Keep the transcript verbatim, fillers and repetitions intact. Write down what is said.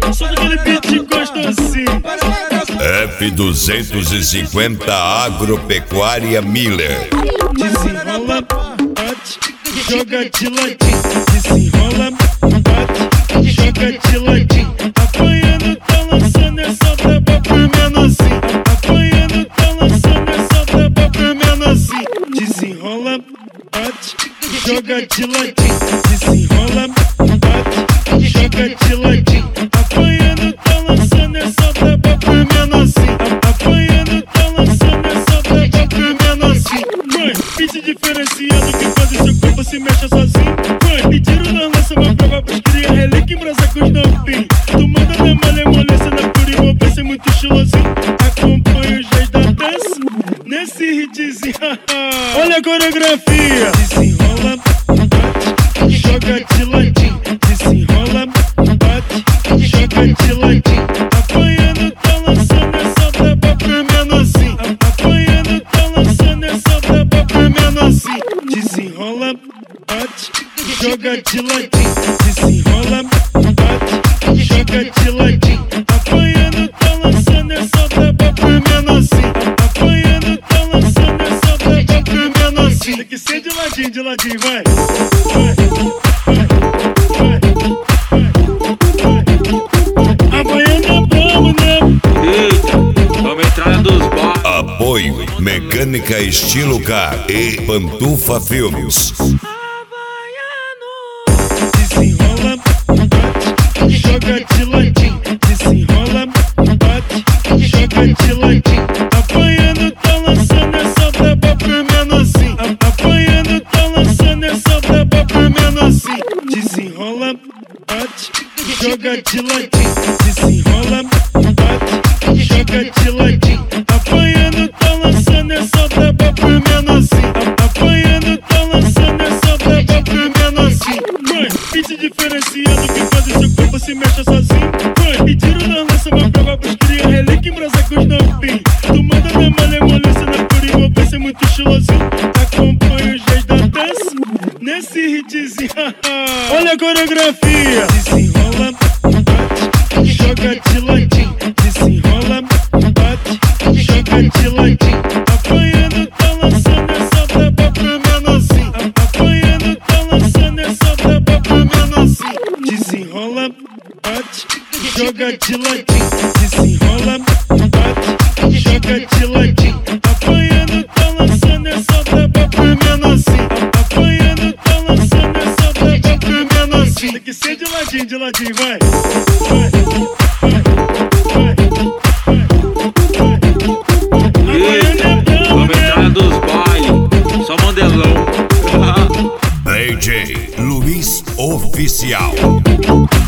só daquele beat gostosinho. F duzentos e cinquenta Agropecuária Miller. Desenrola, bate, joga de ladinho. Desenrola, bate, joga de ladinho. Apanhando, tá lançando essa braba pro menorzinho. Apanhando, tá lançando essa braba pro menorzinho. Desenrola, bate, joga de ladinho. Desenrola, bate, joga de ladinho. Apanhando, tá lançando essa braba pro menorzinho. Apanhando, tá lançando essa braba pro menorzinho. Mãe, beat diferenciado que faz o seu corpo se mexa sozinho. Mãe, me tiro na lança uma prova pros cria relíquia em brasa com os novinhos. Tu manda na malemolência, na pura envolvência, muito estilosinho. Acompanha os reis da dança nesse hitzinho. Olha a coreografia. Desenrola, bate, joga de ladinho. Desenrola, bate, joga de ladinho. Apanhando, tá lançando essa braba pro menorzinho. Apanhando, tá lançando essa braba pro menorzinho. Desenrola, bate, joga de ladinho. Desenrola, bate, joga de ladinho. Apanhando, tá lançando essa braba pro menorzinho. Apanhando, tá lançando essa braba pro menorzinho. Tem que ser de ladinho, de ladinho, vai. Vai, vai, vai, vai. Apanhando é brabo, né? Eita, vamos entrar dos bar. Apoio Mecânica Estilo Car e Pantufa Filmes. Desenrola, bate, joga de ladinho. Desenrola, bate, joga de ladinho. Apanhando, tá lançando essa braba pro menorzinho. Apanhando, tá lançando essa braba pro menorzinho. Desenrola, bate, joga de ladinho. Desenrola, bate, joga de ladinho. Apanhando, tá lançando essa braba pro menorzinho. Apanhando, tá lançando essa braba pro menorzinho. Mãe, beat diferenciado que faz o seu corpo se mexa sozinho. Mãe, me tiro na lança uma prova pros cria relíquia em brasa com os novinhos. Tu manda na malemolência, na pura envolvência, muito estilosinho. Acompanha os reis da dança nesse hitzinho. Olha a coreografia. Desenrola, bate, joga de ladinho. Desenrola, bate, joga de ladinho. Apanhando, tá lançando essa braba pro menorzinho. Apanhando, tá lançando essa braba pro menorzinho. Desenrola, bate, joga de ladinho. Desenrola, bate, joga de ladinho. Apanhando, tá lançando essa braba pro menorzinho. Apanhando, tá lançando essa braba pro menorzinho. Tem que ser de ladinho, de ladinho, vai. Vai, vai, vai, vai. Eita, vamos entrar dos baile. Só modelão. D J Luiz Oficial.